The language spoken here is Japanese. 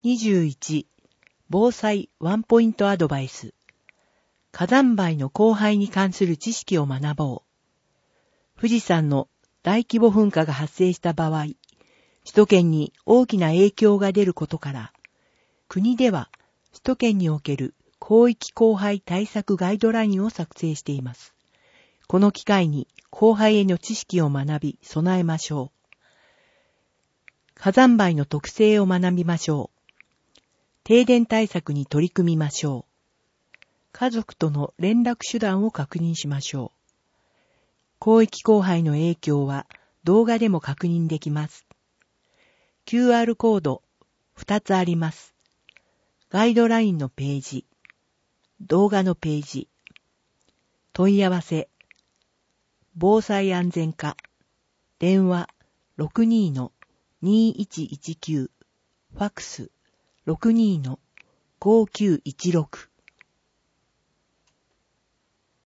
21、防災ワンポイントアドバイス。火山灰の降灰に関する知識を学ぼう。富士山の大規模噴火が発生した場合、首都圏に大きな影響が出ることから、国では首都圏における広域降灰対策ガイドラインを作成しています。この機会に降灰への知識を学び備えましょう。火山灰の特性を学びましょう。停電対策に取り組みましょう。家族との連絡手段を確認しましょう。広域降灰の影響は動画でも確認できます。QR コード2つあります。ガイドラインのページ、動画のページ、問い合わせ、防災安全課、電話 62-2119、ファックス 62-5916